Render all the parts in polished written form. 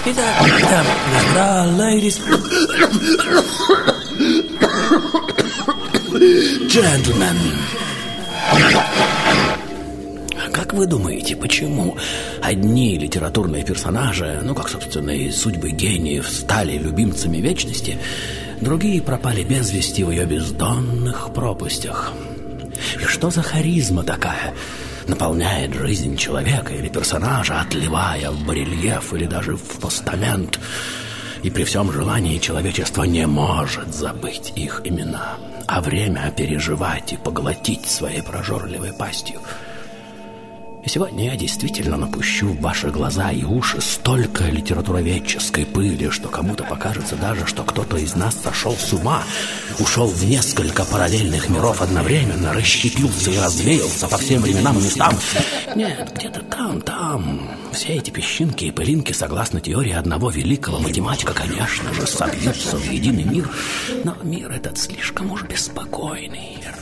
Итак, господа, ladies, gentlemen. Как вы думаете, почему одни литературные персонажи, как, собственно, и судьбы гениев, стали любимцами вечности, другие пропали без вести в ее бездонных пропастях? И что за харизма такая наполняет жизнь человека или персонажа, отливая в барельеф или даже в постамент? И при всем желании человечество не может забыть их имена, а время переживать и поглотить своей прожорливой пастью. И сегодня я действительно напущу в ваши глаза и уши столько литературоведческой пыли, что кому-то покажется даже, что кто-то из нас сошел с ума, ушел в несколько параллельных миров одновременно, расщепился и развеялся по всем временам и местам. Нет, где-то там, все эти песчинки и пылинки, согласно теории одного великого математика, конечно же, собьются в единый мир, но мир этот слишком уж беспокойный, верно.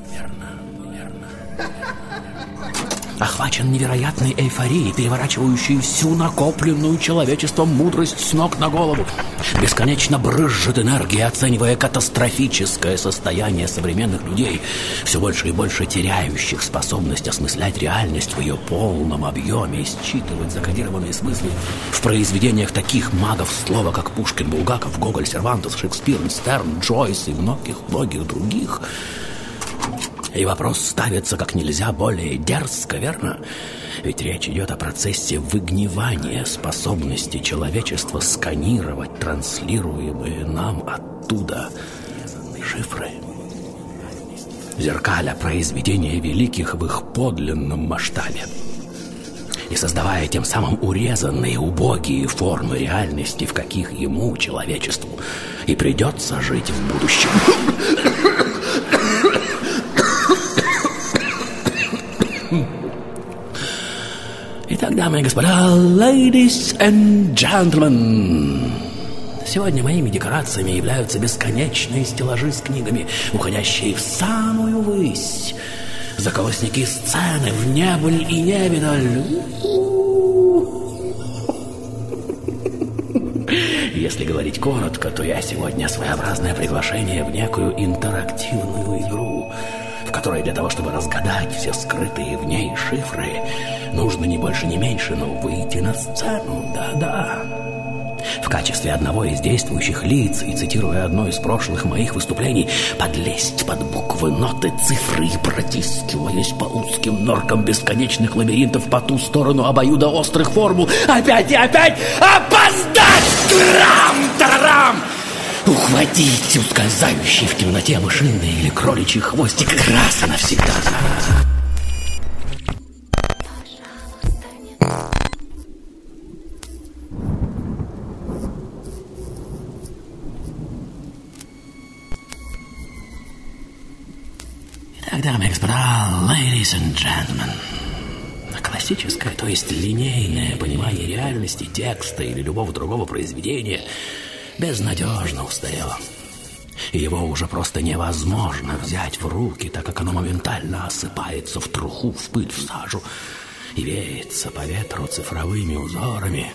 Охвачен невероятной эйфорией, переворачивающей всю накопленную человечеством мудрость с ног на голову. Бесконечно брызжет энергия, оценивая катастрофическое состояние современных людей, все больше и больше теряющих способность осмыслять реальность в ее полном объеме и считывать закодированные смыслы в произведениях таких магов слова, как Пушкин, Булгаков, Гоголь, Сервантес, Шекспир, Стерн, Джойс и многих других. И вопрос ставится как нельзя более дерзко, верно? Ведь речь идет о процессе выгнивания способности человечества сканировать транслируемые нам оттуда шифры. Зеркаля произведения великих в их подлинном масштабе. И создавая тем самым урезанные, убогие формы реальности, в каких ему, человечеству, и придется жить в будущем. Итак, дамы и господа, ladies and gentlemen, сегодня моими декорациями являются бесконечные стеллажи с книгами, уходящие в самую высь, заколосники сцены в небыль и невидаль. Если говорить коротко, то я сегодня своеобразное приглашение в некую интерактивную игру, в которой для того, чтобы разгадать все скрытые в ней шифры, нужно не больше, не меньше, но выйти на сцену, да-да. В качестве одного из действующих лиц, и цитируя одно из прошлых моих выступлений, подлезть под буквы, ноты, цифры и, протискиваясь по узким норкам бесконечных лабиринтов по ту сторону обоюдоострых формул, опять и опять опоздать! Трам-тарарам! Ухватить ускользающий в темноте мышиный или кроличий хвостик раз и навсегда. Итак, дамы и господа, ladies and gentlemen, классическое, то есть линейное понимание реальности, текста или любого другого произведения безнадежно устарело. И его уже просто невозможно взять в руки, так как оно моментально осыпается в труху, в пыль, в сажу и веется по ветру цифровыми узорами.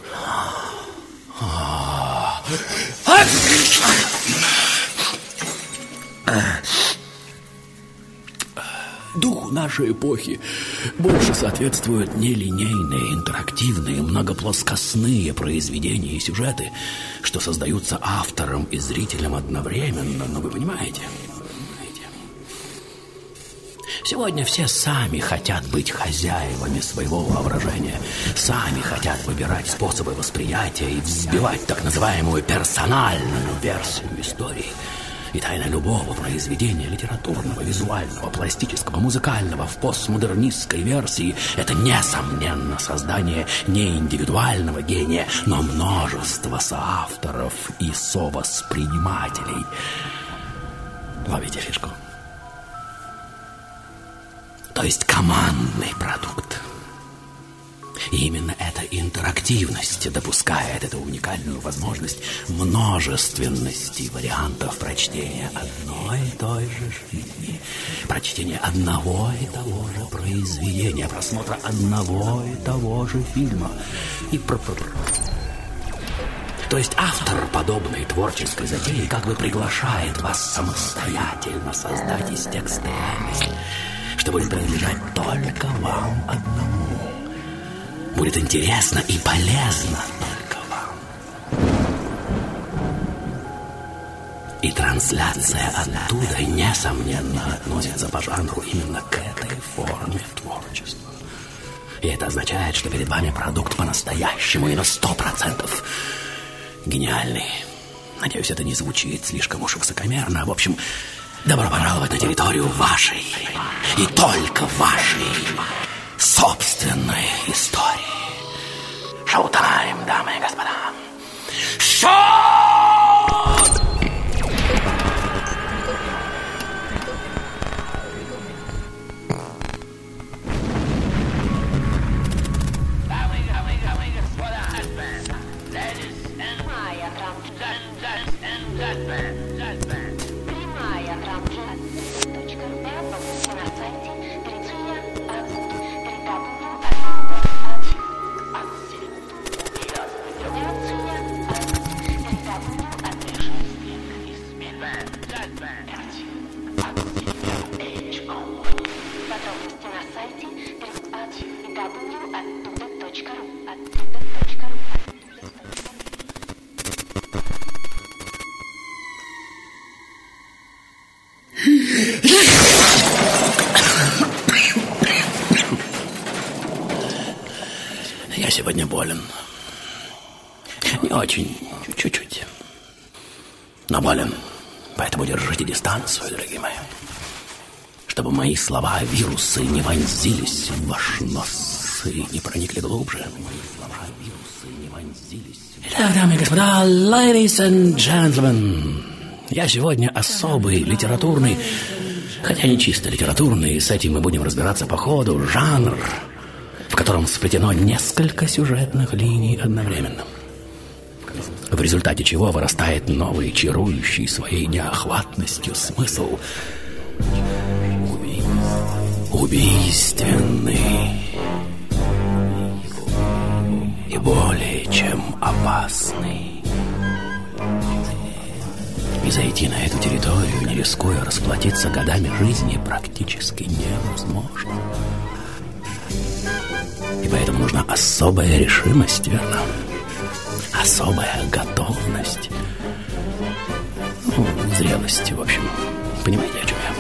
Духу нашей эпохи больше соответствуют нелинейные, интерактивные, многоплоскостные произведения и сюжеты, что создаются автором и зрителем одновременно, но вы понимаете? Сегодня все сами хотят быть хозяевами своего воображения, сами хотят выбирать способы восприятия и взбивать так называемую персональную версию истории. И тайна любого произведения литературного, визуального, пластического, музыкального в постмодернистской версии — это, несомненно, создание не индивидуального гения, но множества соавторов и совоспринимателей. Ловите фишку? То есть командный продукт. И именно эта интерактивность допускает эту уникальную возможность множественности вариантов прочтения одной и той же жизни, прочтения одного и того же произведения, просмотра одного и того же фильма. И То есть автор подобной творческой затеи как бы приглашает вас самостоятельно создать из текста реальность, что будет принадлежать только вам одному. Будет интересно и полезно только вам. И трансляция оттуда, несомненно, относится по жанру именно к этой форме творчества. И это означает, что перед вами продукт по-настоящему и на 100% гениальный. Надеюсь, это не звучит слишком уж высокомерно. В общем, добро пожаловать на территорию вашей и только вашей собственной истории. Шоу-тайм, дамы и господа. Шоу! Прямая трансляция.ру на сайте подробности на сайте www.оттуда.ру. Я сегодня болен. Не очень, чуть-чуть. Но болен. Поэтому держите дистанцию, дорогие мои. Чтобы мои слова, вирусы, не вонзились в ваш нос и не проникли глубже. Итак, дамы и господа, ladies and gentlemen, я сегодня особый, литературный, хотя не чисто литературный, с этим мы будем разбираться по ходу, жанр, в котором сплетено несколько сюжетных линий одновременно. В результате чего вырастает новый, чарующий своей неохватностью смысл. Убийственный и более чем опасный. И зайти на эту территорию, не рискуя расплатиться годами жизни, практически невозможно. И поэтому нужна особая решимость, верно? Особая готовность. Зрелость, в общем. Понимаете, о чем я?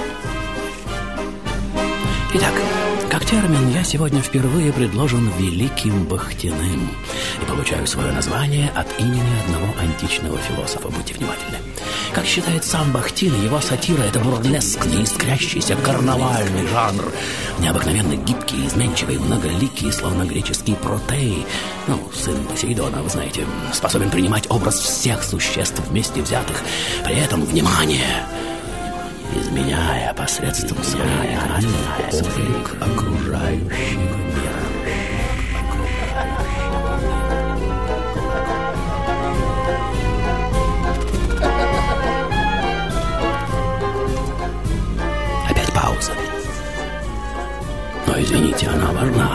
Итак, как термин я сегодня впервые предложен Великим Бахтиным и получаю свое название от имени одного античного философа. Будьте внимательны. Как считает сам Бахтин, его сатира — это бурлескный, искрящийся карнавальный жанр, необыкновенно гибкий, изменчивый, многоликий, словно греческий Протей, сын Посейдона, вы знаете, способен принимать образ всех существ вместе взятых, при этом, внимание, изменяя посредством своей облик окружающего мира. Опять пауза. Но, извините, она важна.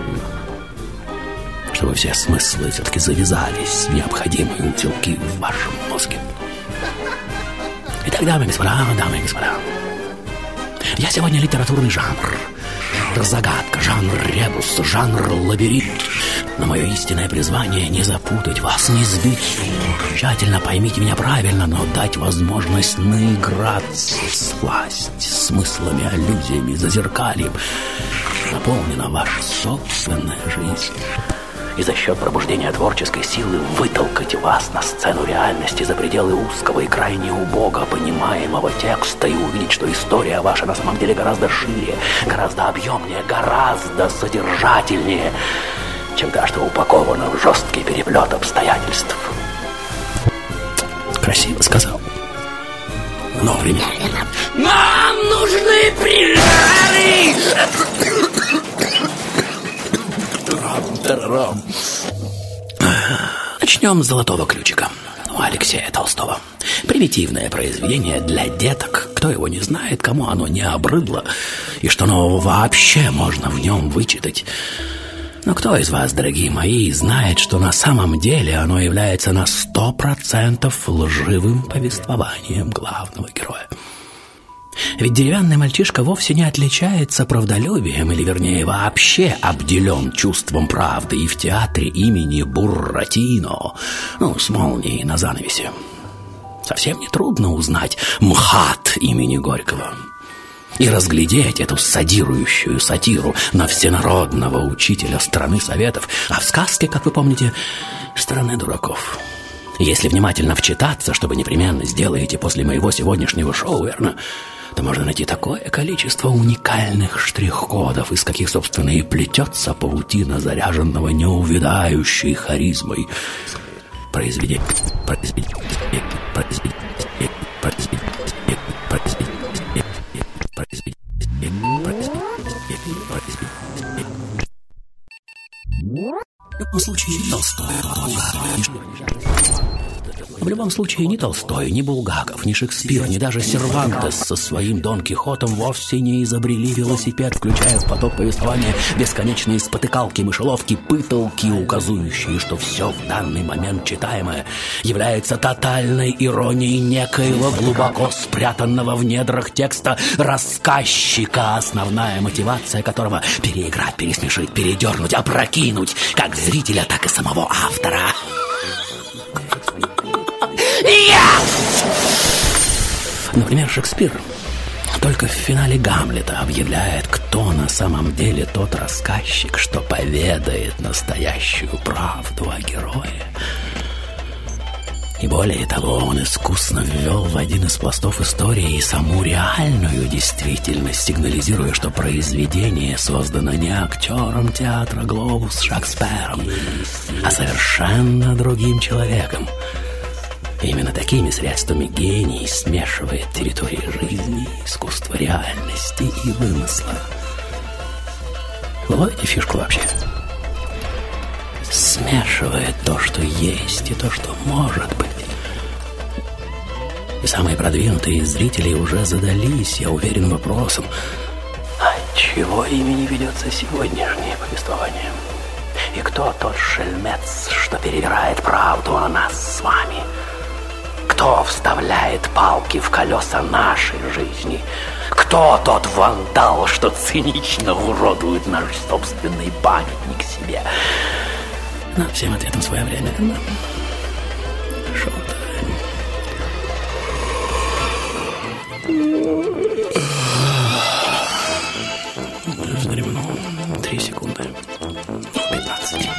Чтобы все смыслы все-таки завязались в необходимые узелки в вашем мозге. Итак, дамы и господа, я сегодня литературный жанр, загадка, жанр ребус, жанр лабиринт. Но мое истинное призвание — не запутать вас, не сбить с толку. Тщательно поймите меня правильно, но дать возможность наиграться, сласть смыслами, аллюзиями, зазеркальем. Наполнена ваша собственная жизнь. И за счет пробуждения творческой силы вытолкать вас на сцену реальности за пределы узкого и крайне убого понимаемого текста и увидеть, что история ваша на самом деле гораздо шире, гораздо объемнее, гораздо содержательнее, чем та, что упакована в жесткий переплет обстоятельств. Красиво сказал. Но временно. Нам нужны прижары! Начнем с «Золотого ключика» Алексея Толстого. Примитивное произведение для деток. Кто его не знает, кому оно не обрыдло, и что нового вообще можно в нем вычитать. Но кто из вас, дорогие мои, знает, что на самом деле оно является на 100% лживым повествованием главного героя? Ведь деревянный мальчишка вовсе не отличается правдолюбием, или, вернее, вообще обделен чувством правды и в театре имени Буратино, с молнией на занавесе. Совсем нетрудно узнать МХАТ имени Горького и разглядеть эту садирующую сатиру на всенародного учителя страны советов, а в сказке, как вы помните, страны дураков. Если внимательно вчитаться, что вы непременно сделаете после моего сегодняшнего шоу, верно, то можно найти такое количество уникальных штрих-кодов, из каких, собственно, и плетется паутина заряженного неувядающей харизмой произведения. В любом случае, ни Толстой, ни Булгаков, ни Шекспир, ни даже Сервантес со своим Дон Кихотом вовсе не изобрели велосипед, включая в поток повествования бесконечные спотыкалки, мышеловки, пыталки, указывающие, что все в данный момент читаемое является тотальной иронией некоего глубоко спрятанного в недрах текста рассказчика, основная мотивация которого — переиграть, пересмешить, передернуть, опрокинуть как зрителя, так и самого автора. Например, Шекспир только в финале Гамлета объявляет, кто на самом деле тот рассказчик, что поведает настоящую правду о герое. И более того, он искусно ввел в один из пластов истории и саму реальную действительность, сигнализируя, что произведение создано не актером театра «Глобус» Шекспиром, а совершенно другим человеком. Именно такими средствами гений смешивает территории жизни, искусства реальности и вымысла. Вы ловите фишку вообще? Смешивает то, что есть, и то, что может быть. И самые продвинутые из зрителей уже задались, я уверен, вопросом: отчего ими не ведется сегодняшнее повествование? И кто тот шельмец, что перевирает правду о нас с вами? Кто вставляет палки в колеса нашей жизни? Кто тот вандал, что цинично уродует наш собственный памятник себе? Но всем ответом своевременно. Шоу-тайм. Вздремнул 3 секунды. 15.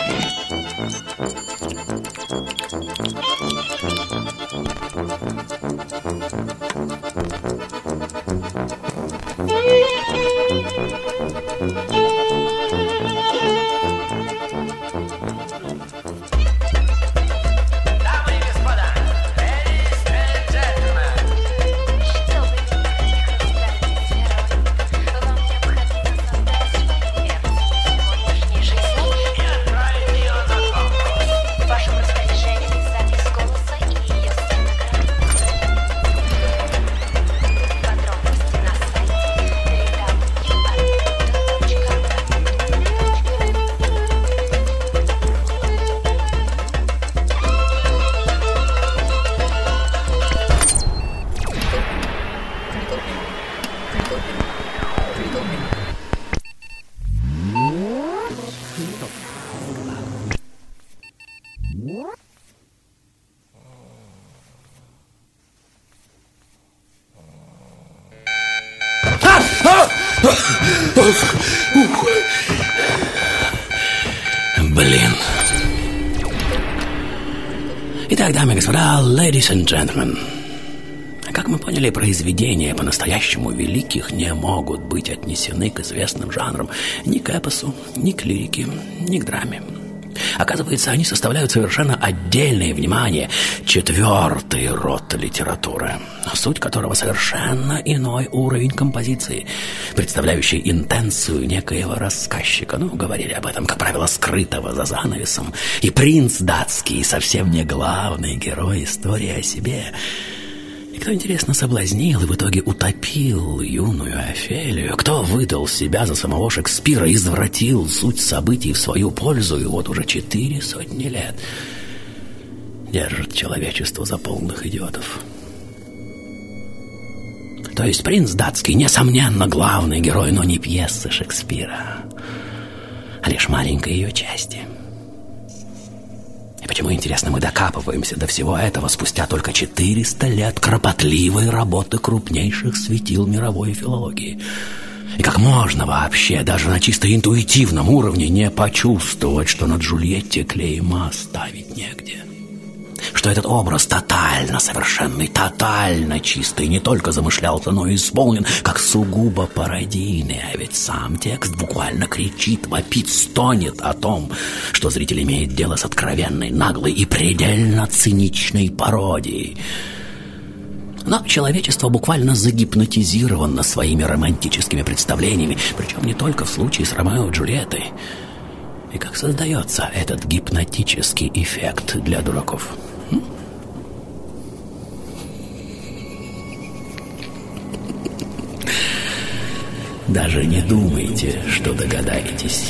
Блин. Итак, дамы и господа, ladies and gentlemen, как мы поняли, произведения по-настоящему великих не могут быть отнесены к известным жанрам, ни к эпосу, ни к лирике, ни к драме. Оказывается, они составляют совершенно отдельное, внимание, 4-й род литературы, суть которого совершенно иной уровень композиции, представляющий интенцию некоего рассказчика. Говорили об этом, как правило, скрытого за занавесом. И принц датский совсем не главный герой истории о себе. И кто, интересно, соблазнил и в итоге утопил юную Офелию? Кто выдал себя за самого Шекспира, извратил суть событий в свою пользу и вот уже 400 лет держит человечество за полных идиотов? То есть принц датский, несомненно, главный герой, но не пьесы Шекспира, а лишь маленькой ее части. И почему, интересно, мы докапываемся до всего этого спустя только 400 лет кропотливой работы крупнейших светил мировой филологии? И как можно вообще, даже на чисто интуитивном уровне, не почувствовать, что на Джульетте клейма ставить негде? Что этот образ тотально совершенный, тотально чистый не только замышлялся, но и исполнен как сугубо пародийный. А ведь сам текст буквально кричит, вопит, стонет о том, что зритель имеет дело с откровенной, наглой и предельно циничной пародией. Но человечество буквально загипнотизировано своими романтическими представлениями, причем не только в случае с Ромео и Джульеттой. И как создается этот гипнотический эффект для дураков? Даже не думайте, что догадаетесь.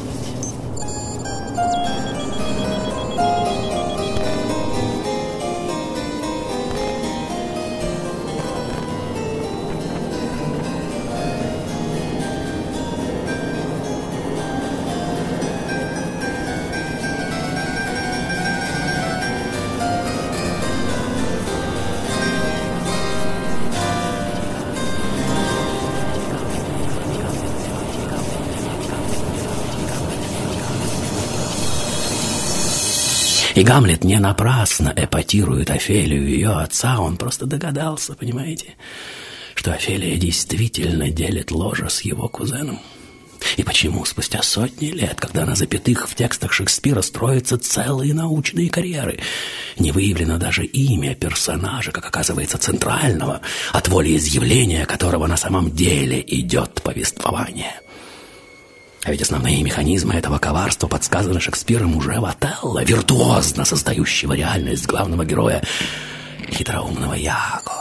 И Гамлет не напрасно эпатирует Офелию и ее отца. Он просто догадался, понимаете, что Офелия действительно делит ложе с его кузеном. И почему спустя сотни лет, когда на запятых в текстах Шекспира строятся целые научные карьеры, не выявлено даже имя персонажа, как оказывается, центрального, от волеизъявления которого на самом деле идет повествование? А ведь основные механизмы этого коварства подсказаны Шекспиром уже в Отелло, виртуозно создающего реальность главного героя, хитроумного Яго.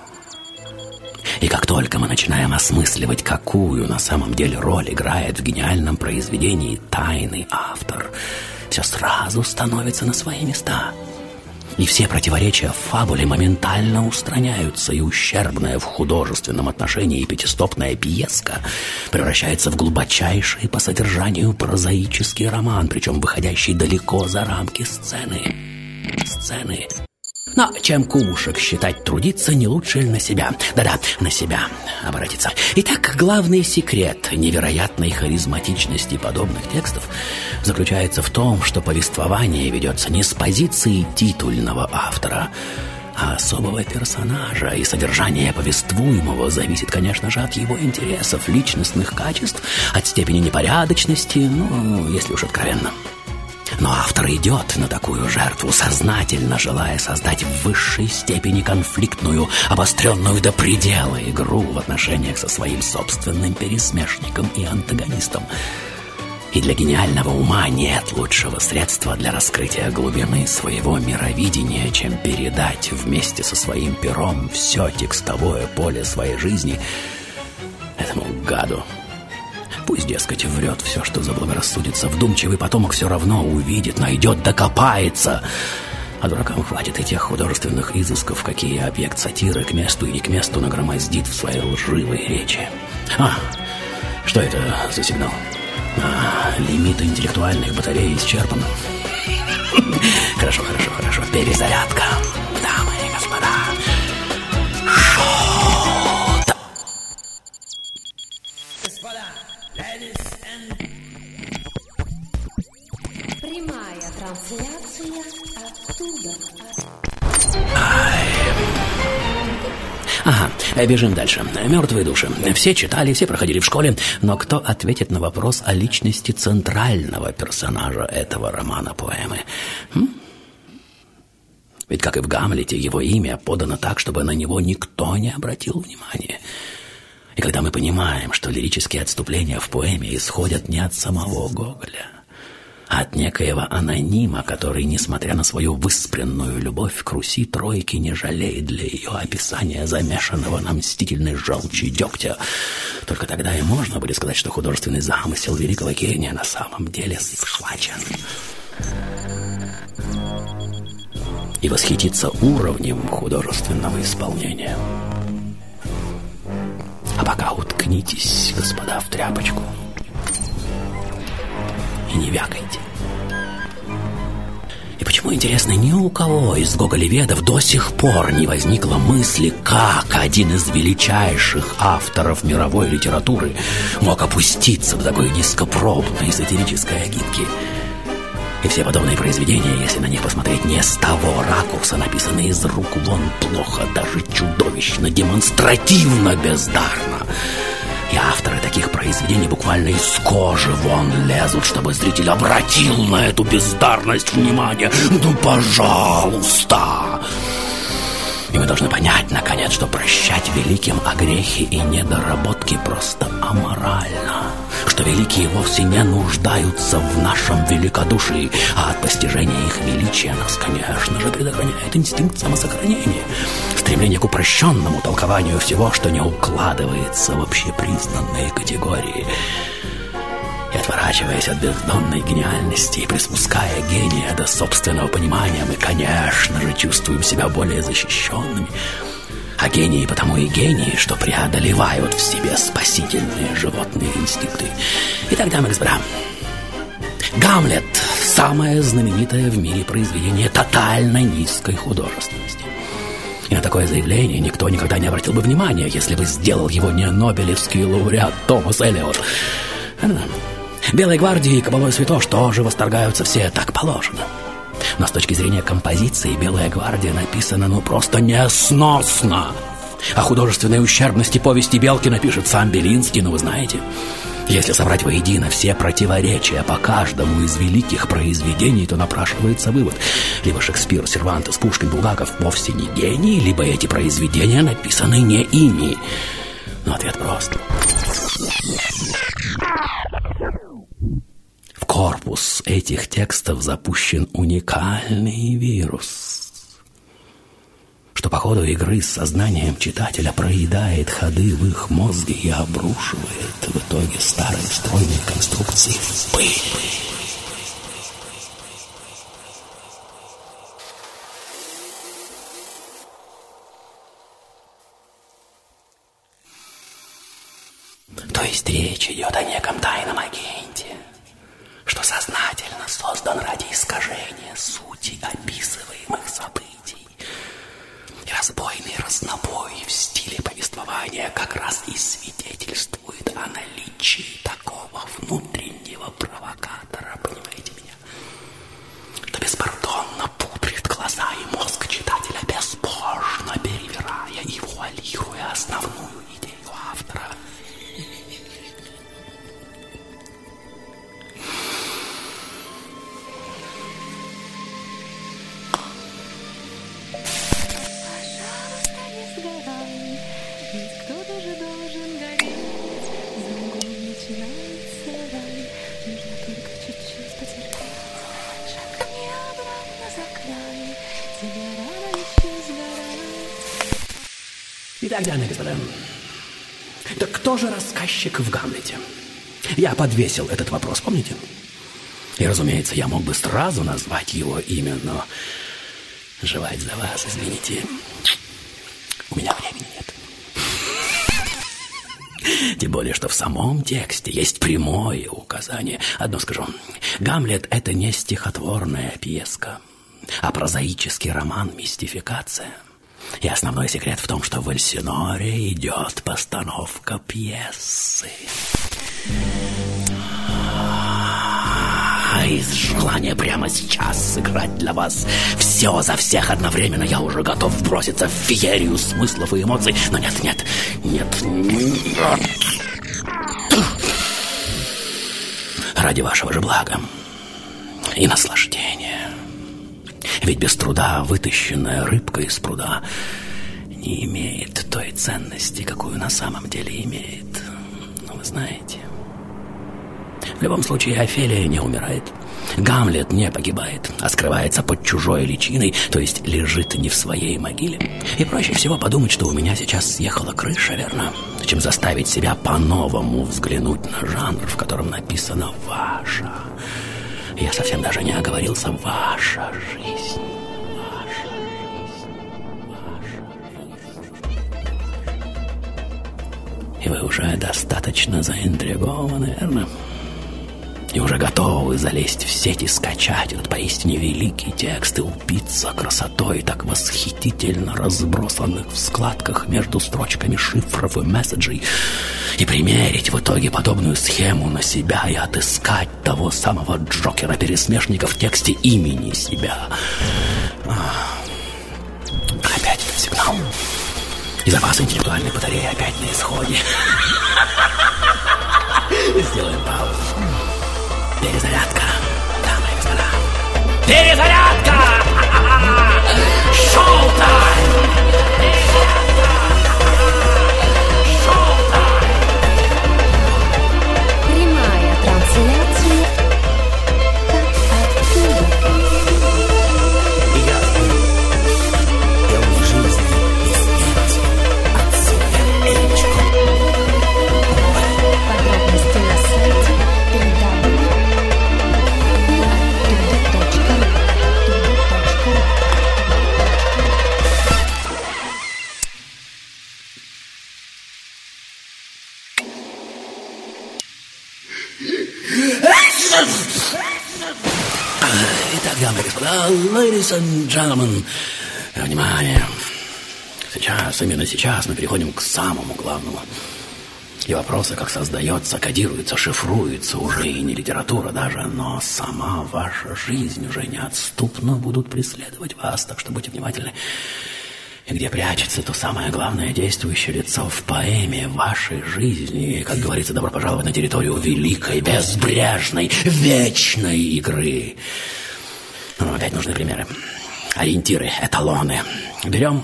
И как только мы начинаем осмысливать, какую на самом деле роль играет в гениальном произведении тайный автор, все сразу становится на свои места. И все противоречия в фабуле моментально устраняются, и ущербная в художественном отношении пятистопная пьеска превращается в глубочайший по содержанию прозаический роман, причем выходящий далеко за рамки сцены. Но чем кумушек считать трудиться, не лучше на себя. Да-да, на себя обратиться. Итак, главный секрет невероятной харизматичности подобных текстов заключается в том, что повествование ведется не с позиции титульного автора, а особого персонажа, и содержание повествуемого зависит, конечно же, от его интересов, личностных качеств, от степени непорядочности, ну, если уж откровенно. Но автор идет на такую жертву, сознательно желая создать в высшей степени конфликтную, обостренную до предела игру в отношениях со своим собственным пересмешником и антагонистом. И для гениального ума нет лучшего средства для раскрытия глубины своего мировидения, чем передать вместе со своим пером все текстовое поле своей жизни этому гаду. Пусть, дескать, врет все, что заблагорассудится. Вдумчивый потомок все равно увидит, найдет, докопается. А дуракам хватит и тех художественных изысков, какие объект сатиры к месту и не к месту нагромоздит в своей лживой речи. Что это за сигнал? Лимит интеллектуальных батарей исчерпан. Хорошо. Перезарядка, дамы и господа. Шот! Господа, прямая трансляция оттуда. Бежим дальше. Мертвые души. Все читали, все проходили в школе, но кто ответит на вопрос о личности центрального персонажа этого романа-поэмы? Ведь, как и в Гамлете, его имя подано так, чтобы на него никто не обратил внимания. И когда мы понимаем, что лирические отступления в поэме исходят не от самого Гоголя, от некоего анонима, который, несмотря на свою выспренную любовь к Руси, тройки не жалеет для ее описания замешанного на мстительной желчи дегтя. Только тогда и можно будет сказать, что художественный замысел великого гения на самом деле схвачен. И восхититься уровнем художественного исполнения. А пока уткнитесь, господа, в тряпочку и не вякайте. И почему, интересно, ни у кого из гоголеведов до сих пор не возникло мысли, как один из величайших авторов мировой литературы мог опуститься в такой низкопробной сатирической агитке? И все подобные произведения, если на них посмотреть не с того ракурса, написаны из рук вон плохо, даже чудовищно, демонстративно бездарно. И авторы таких произведений буквально из кожи вон лезут, чтобы зритель обратил на эту бездарность внимание. Ну, пожалуйста! И мы должны понять, наконец, что прощать великим огрехи и недоработки просто аморально. Что великие вовсе не нуждаются в нашем великодушии, а от постижения их величия нас, конечно же, предохраняет инстинкт самосохранения, стремление к упрощенному толкованию всего, что не укладывается в общепризнанные категории. И отворачиваясь от бездонной гениальности и приспуская гения до собственного понимания, мы, конечно же, чувствуем себя более защищенными. А гении потому и гении, что преодолевают в себе спасительные животные инстинкты. Итак, дамы и господа, «Гамлет» — самое знаменитое в мире произведение тотально низкой художественности. И на такое заявление никто никогда не обратил бы внимания, если бы сделал его не нобелевский лауреат Томас Элиот. «Белой гвардии» и «Кабалой святош» тоже восторгаются все, так положено. Но с точки зрения композиции «Белая гвардия» написана просто несносно. О художественной ущербности повести Белкина пишет сам Белинский, вы знаете. Если собрать воедино все противоречия по каждому из великих произведений, то напрашивается вывод. Либо Шекспир, Сервантес, Пушкин, Булгаков вовсе не гении, либо эти произведения написаны не ими. Но ответ прост. В корпус этих текстов запущен уникальный вирус, что по ходу игры с сознанием читателя проедает ходы в их мозге и обрушивает в итоге старые стройные конструкции в пыль. То есть речь идет о неком тайном агенте, что сознательно создан ради искажения сути описываемых событий. И разбойный разнобой в стиле повествования как раз и свидетельствует о наличии такого внутреннего провокатора, понимаете меня? Что беспардонно пудрит глаза и мозг читателя, безбожно перевирая и вуалируя основную идею автора. Итак, дамы и господа, так кто же рассказчик в «Гамлете»? Я подвесил этот вопрос, помните? И, разумеется, я мог бы сразу назвать его имя, но желать за вас, извините, у меня времени нет. Тем более, что в самом тексте есть прямое указание. Одно скажу. «Гамлет» — это не стихотворная пьеска, а прозаический роман-мистификация. И основной секрет в том, что в Эльсиноре идет постановка пьесы. Из желания прямо сейчас сыграть для вас все за всех одновременно я уже готов броситься в феерию смыслов и эмоций. Но нет. Ради вашего же блага и наслаждения. Ведь без труда вытащенная рыбка из пруда не имеет той ценности, какую на самом деле имеет. Но вы знаете, В любом случае, Офелия не умирает. Гамлет не погибает, а скрывается под чужой личиной, то есть лежит не в своей могиле. И проще всего подумать, что у меня сейчас съехала крыша, верно? Чем заставить себя по-новому взглянуть на жанр, в котором написано «ваша». Я совсем даже не оговорился «ваша жизнь». И вы уже достаточно заинтригованы, верно? И уже готовы залезть в сеть и скачать этот поистине великий текст и упиться красотой так восхитительно разбросанных в складках между строчками шифров и месседжей и примерить в итоге подобную схему на себя и отыскать того самого Джокера-пересмешника в тексте имени себя. Опять этот сигнал. И запас интеллектуальной батареи опять на исходе. Сделаем паузу. Перезарядка, дамы и господа. Перезарядка! Шоу-тайм! Шоу-тайм! Прямая трансляция оттуда. Я в жизни и смерти от себя Элечку. Подробности на сайте www.ottуда.ru. Итак, дамы и господа, ladies and gentlemen, внимание. Сейчас, именно сейчас мы переходим к самому главному. И вопросы, как создается, кодируется, шифруется уже и не литература даже, но сама ваша жизнь уже неотступно будут преследовать вас, так что будьте внимательны. И где прячется то самое главное действующее лицо в поэме вашей жизни. И, как говорится, добро пожаловать на территорию великой, безбрежной, вечной игры. Ну, опять нужны примеры. Ориентиры, эталоны. Берем...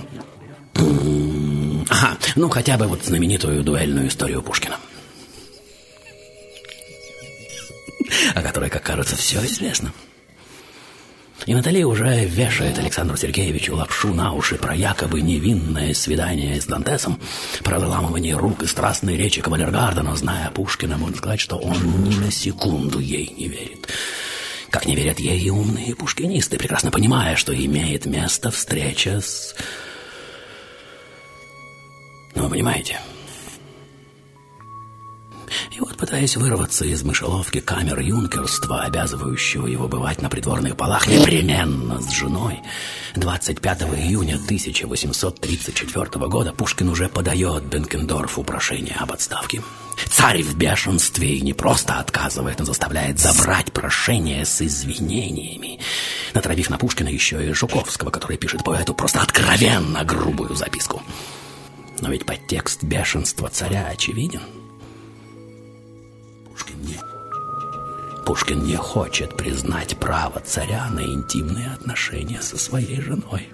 Ага, ну хотя бы вот знаменитую дуэльную историю Пушкина. О которой, как кажется, все известно. И Натали уже вешает Александру Сергеевичу лапшу на уши про якобы невинное свидание с Дантесом, про заламывание рук и страстные речи кавалергарда, но, зная Пушкина, можно сказать, что он ни на секунду ей не верит. Как не верят ей и умные пушкинисты, прекрасно понимая, что имеет место встреча с... Ну, вы понимаете? И вот, пытаясь вырваться из мышеловки камер юнкерства, обязывающего его бывать на придворных балах непременно с женой, 25 июня 1834 года Пушкин уже подает Бенкендорфу прошение об отставке. Царь в бешенстве и не просто отказывает, но заставляет забрать прошение с извинениями, натравив на Пушкина еще и Жуковского, который пишет поэту просто откровенно грубую записку. Но ведь подтекст бешенства царя очевиден. Пушкин не хочет признать право царя на интимные отношения со своей женой.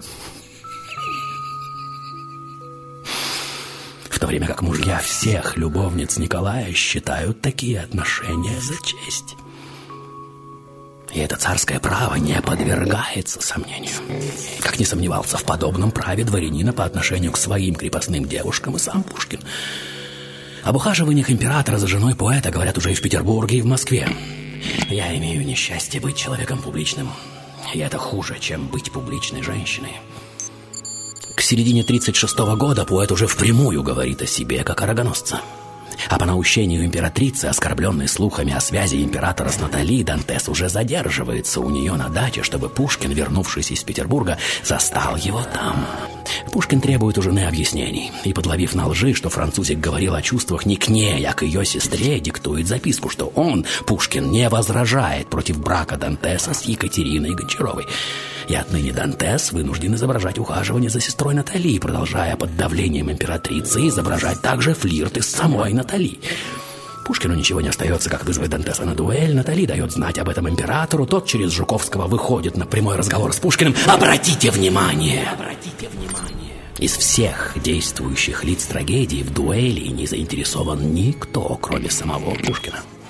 В то время как мужья всех любовниц Николая считают такие отношения за честь. И это царское право не подвергается сомнению. Как не сомневался в подобном праве дворянина по отношению к своим крепостным девушкам и сам Пушкин. Об ухаживаниях императора за женой поэта говорят уже и в Петербурге, и в Москве. Я имею несчастье быть человеком публичным. И это хуже, чем быть публичной женщиной. К середине 1936 года поэт уже впрямую говорит о себе, как о рогоносце. А по наущению императрицы, оскорбленной слухами о связи императора с Натали, Дантес уже задерживается у нее на даче, чтобы Пушкин, вернувшись из Петербурга, застал его там. Пушкин требует у жены объяснений и, подловив на лжи, что французик говорил о чувствах не к ней, а к ее сестре, диктует записку, что он, Пушкин, не возражает против брака Дантеса с Екатериной Гончаровой. И отныне Дантес вынужден изображать ухаживание за сестрой Натали, продолжая под давлением императрицы изображать также флирты с самой Натали. Пушкину ничего не остается, как вызвать Дантеса на дуэль. Натали дает знать об этом императору. Тот через Жуковского выходит на прямой разговор с Пушкиным. Обратите внимание! Из всех действующих лиц трагедии в дуэли не заинтересован никто, кроме самого Пушкина.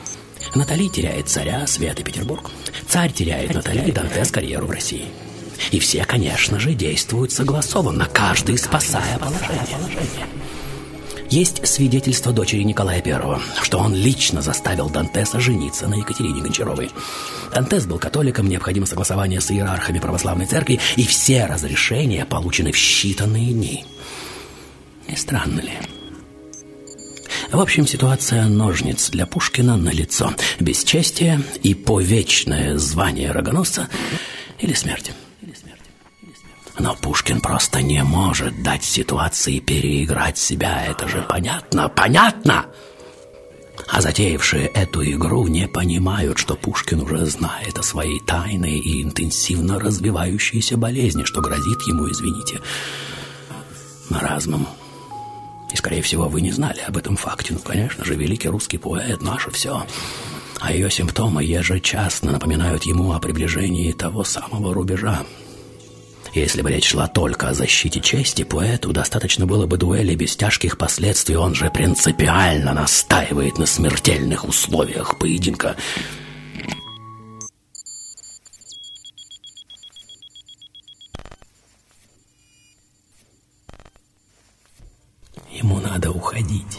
Натали теряет царя, свет и Петербург. Царь теряет Натали и Дантес карьеру в России. И все, конечно же, действуют согласованно, каждый спасая положение. Есть свидетельство дочери Николая I, что он лично заставил Дантеса жениться на Екатерине Гончаровой. Дантес был католиком, необходимо согласование с иерархами православной церкви, и все разрешения получены в считанные дни. Не странно ли? В общем, ситуация ножниц для Пушкина налицо. Бесчестие и повечное звание рогоносца или смерть. Но Пушкин просто не может дать ситуации переиграть себя. Это же понятно, понятно! А затеявшие эту игру не понимают, что Пушкин уже знает о своей тайной и интенсивно развивающейся болезни, что грозит ему, извините, маразмом. И, скорее всего, вы не знали об этом факте. Ну, конечно же, великий русский поэт, наше все. А ее симптомы ежечасно напоминают ему о приближении того самого рубежа. Если бы речь шла только о защите чести, поэту достаточно было бы дуэли без тяжких последствий. Он же принципиально настаивает на смертельных условиях поединка. Ему надо уходить.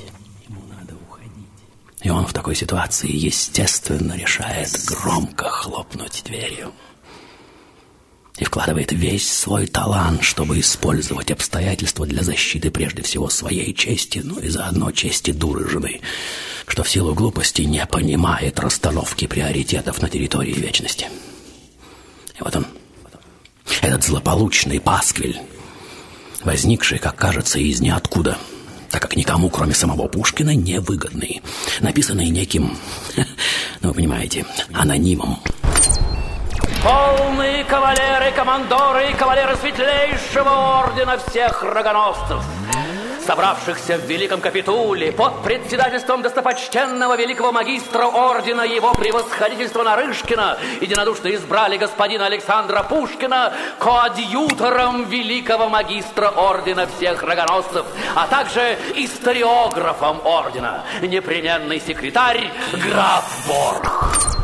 И он в такой ситуации, естественно, решает громко хлопнуть дверью. И вкладывает весь свой талант, чтобы использовать обстоятельства для защиты прежде всего своей чести, ну и заодно чести дуры жены, что в силу глупости не понимает расстановки приоритетов на территории вечности. И вот он, этот злополучный пасквиль, возникший, как кажется, из ниоткуда, так как никому, кроме самого Пушкина, невыгодный, написанный неким, ну вы понимаете, анонимом. Полные кавалеры, командоры и кавалеры светлейшего ордена всех рогоносцев, собравшихся в Великом Капитуле под председательством достопочтенного великого магистра ордена его превосходительства Нарышкина, единодушно избрали господина Александра Пушкина коадьютором великого магистра ордена всех рогоносцев, а также историографом ордена, непременный секретарь граф Борх.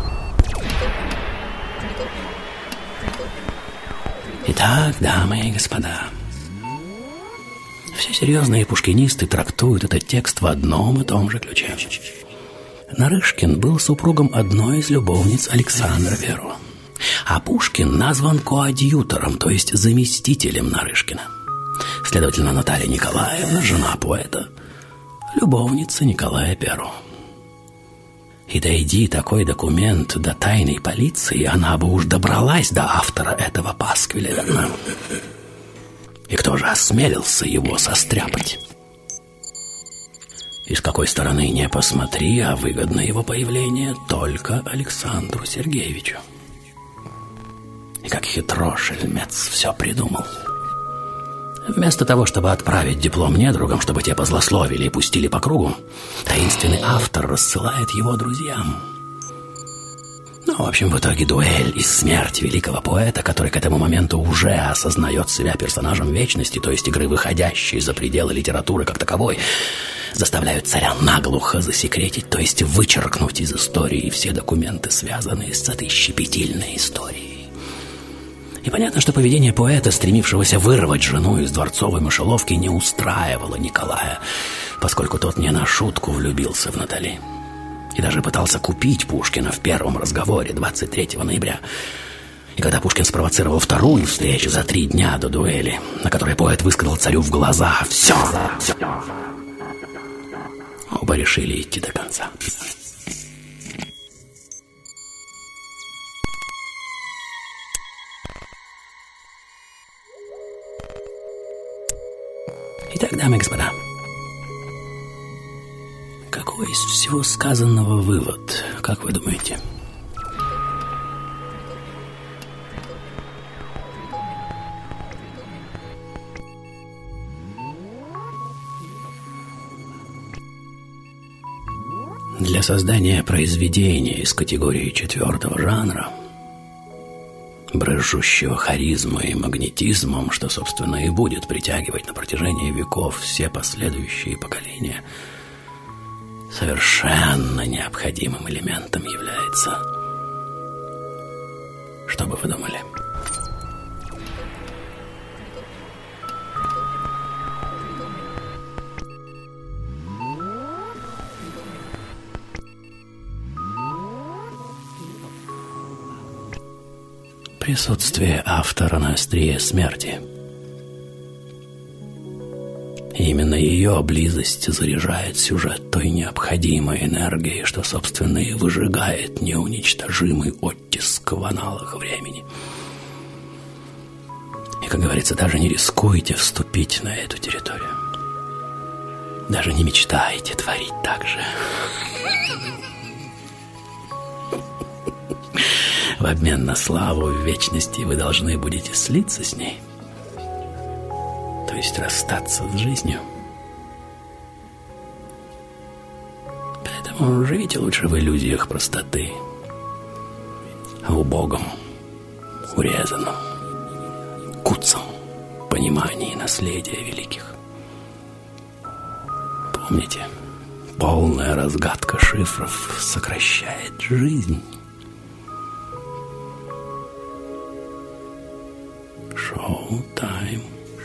Итак, дамы и господа, все серьезные пушкинисты трактуют этот текст в одном и том же ключе. Нарышкин был супругом одной из любовниц Александра I, а Пушкин назван коадьютором, то есть заместителем Нарышкина. Следовательно, Наталья Николаевна, жена поэта, любовница Николая I. И дойди такой документ до тайной полиции, она бы уж добралась до автора этого пасквиля, верно? И кто же осмелился его состряпать? И с какой стороны не посмотри, а выгодно его появление только Александру Сергеевичу. И как хитро шельмец все придумал. Вместо того, чтобы отправить диплом недругам, чтобы те позлословили и пустили по кругу, таинственный автор рассылает его друзьям. Ну, в общем, в итоге дуэль и смерть великого поэта, который к этому моменту уже осознает себя персонажем вечности, то есть игры, выходящей за пределы литературы как таковой, заставляют царя наглухо засекретить, то есть вычеркнуть из истории все документы, связанные с этой щепетильной историей. И понятно, что поведение поэта, стремившегося вырвать жену из дворцовой мышеловки, не устраивало Николая, поскольку тот не на шутку влюбился в Натали. И даже пытался купить Пушкина в первом разговоре 23 ноября. И когда Пушкин спровоцировал вторую встречу за 3 дня до дуэли, на которой поэт высказал царю в глаза «все», оба решили идти до конца. Итак, дамы и господа, какой из всего сказанного вывод, как вы думаете? Для создания произведения из категории 4-го жанра, брызжущего харизмой и магнетизмом, что, собственно, и будет притягивать на протяжении веков все последующие поколения, совершенно необходимым элементом является. Что бы вы думали? Присутствие автора на острие смерти. И именно ее близость заряжает сюжет той необходимой энергией, что, собственно, и выжигает неуничтожимый оттиск в аналах времени. И, как говорится, даже не рискуйте вступить на эту территорию. Даже не мечтайте творить так же. В обмен на славу в вечности вы должны будете слиться с ней. То есть расстаться с жизнью. Поэтому живите лучше в иллюзиях простоты, убогом, урезанном, куцом понимании наследия великих. Помните, полная разгадка шифров сокращает жизнь. Шоу-тайм.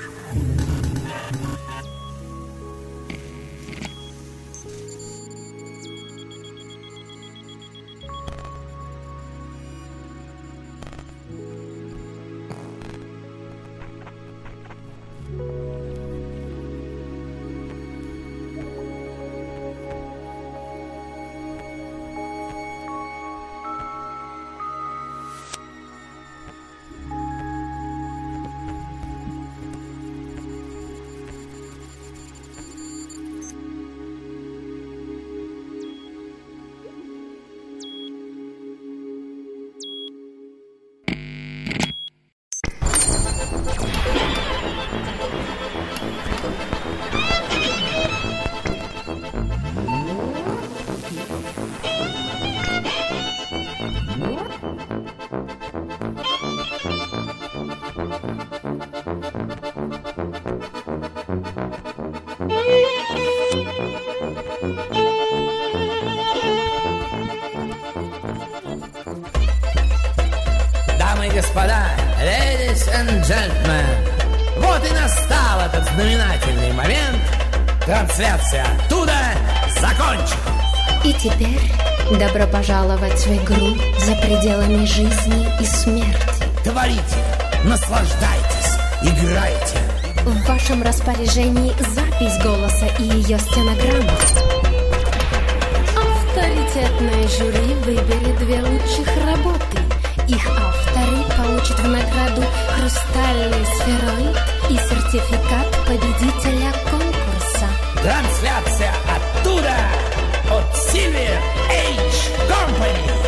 Дамы и господа, ladies and gentlemen, вот и настал этот знаменательный момент. Трансляция оттуда закончена. И теперь добро пожаловать в игру за пределами жизни и смерти. Творите, наслаждайтесь, играйте. В вашем распоряжении запись голоса и ее стенограмма. Авторитетное жюри выберет 2 лучших работы. Их авторы получат в награду хрустальный сфероид и сертификат победителя конкурса. Трансляция оттуда от Silver Age Company.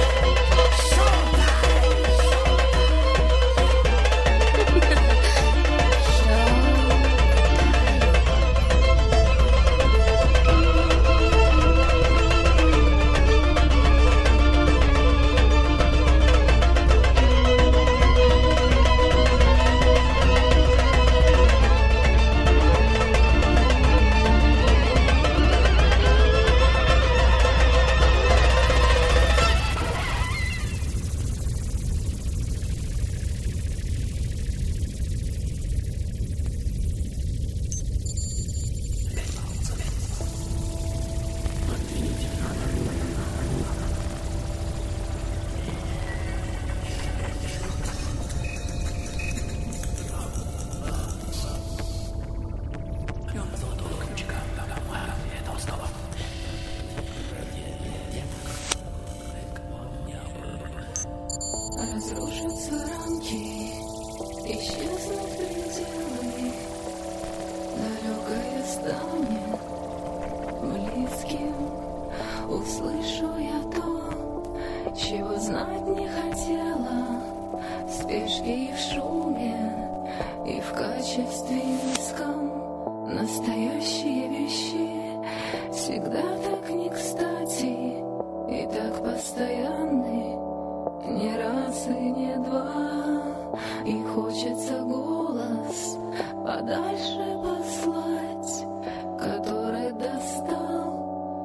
Разрушатся рамки, исчезнут пределы. Далекое станет близким. Услышу я то, чего знать не хотела. В спешке и в шуме, и в качестве низком. Настоящие вещи всегда так не кстати и так постоянны. Не раз и не два, и хочется голос подальше послать, который достал по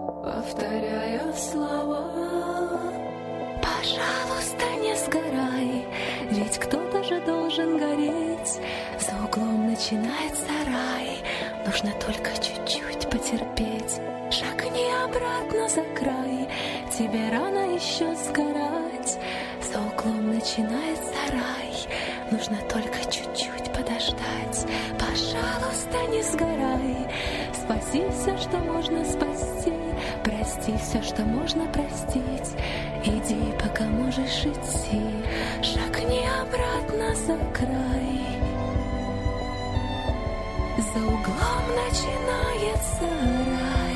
повторяя слова. Пожалуйста, не сгорай, ведь кто-то же должен гореть. За углом начинается рай, нужно только чуть-чуть потерпеть. Шагни обратно за край, тебе рано еще сгорать. За углом начинается рай, нужно только чуть-чуть подождать. Пожалуйста, не сгорай, спаси все, что можно спасти, прости все, что можно простить. Иди, пока можешь идти, шагни обратно за край. За углом начинается рай.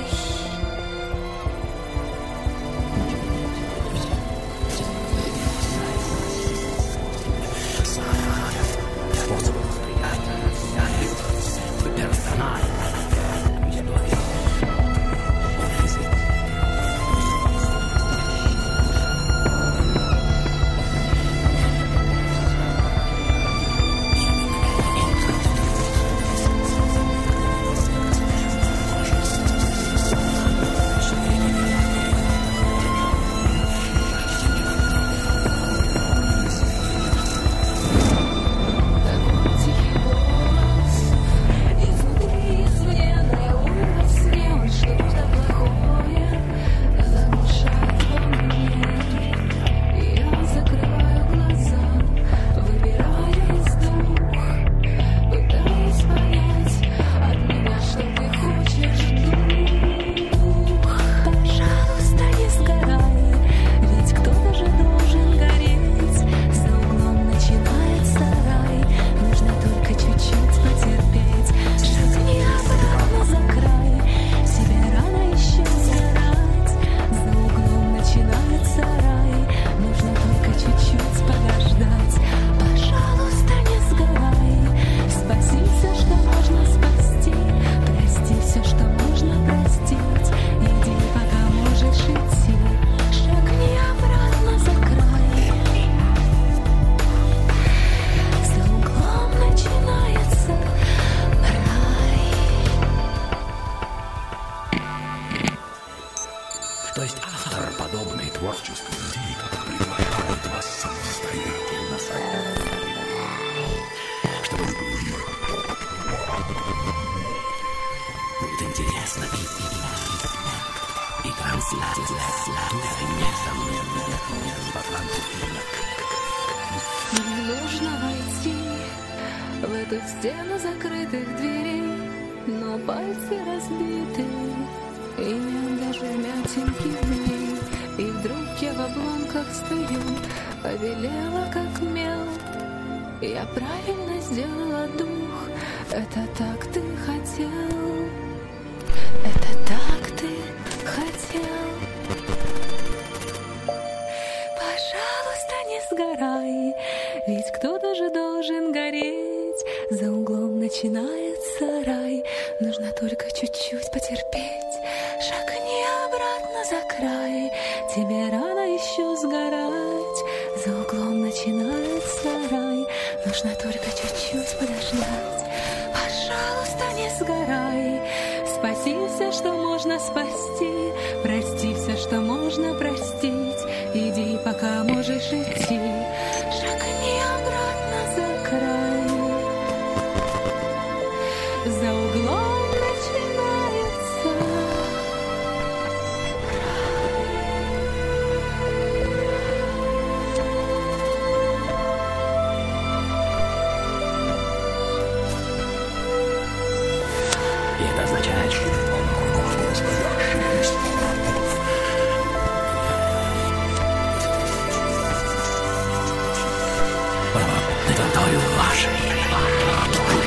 То есть автор подобной творческой идеи, который приглашает вас самостоятельно создать, чтобы вы были. Будет интересно и трансляция несомненно в Атлантике. Мне нужно войти в эту стену закрытых дверей, но пальцы разбиты, и нет даже вмятинки в ней. И вдруг я в обломках стою, побелела как мел. Я правильно сделала дух, это так ты хотел, это так ты хотел. Пожалуйста, не сгорай, ведь кто-то же должен гореть. За углом начинается рай, нужно только чуть-чуть потерпеть. Шагни обратно за край, тебе рано еще сгорать. За углом начинается рай, нужно только чуть-чуть подождать. Пожалуйста, не сгорай, спаси все, что можно спасти, прости все, что можно простить. Иди, пока можешь идти, шагни обратно за край. За углом начинается И это означает, что на конторе вашей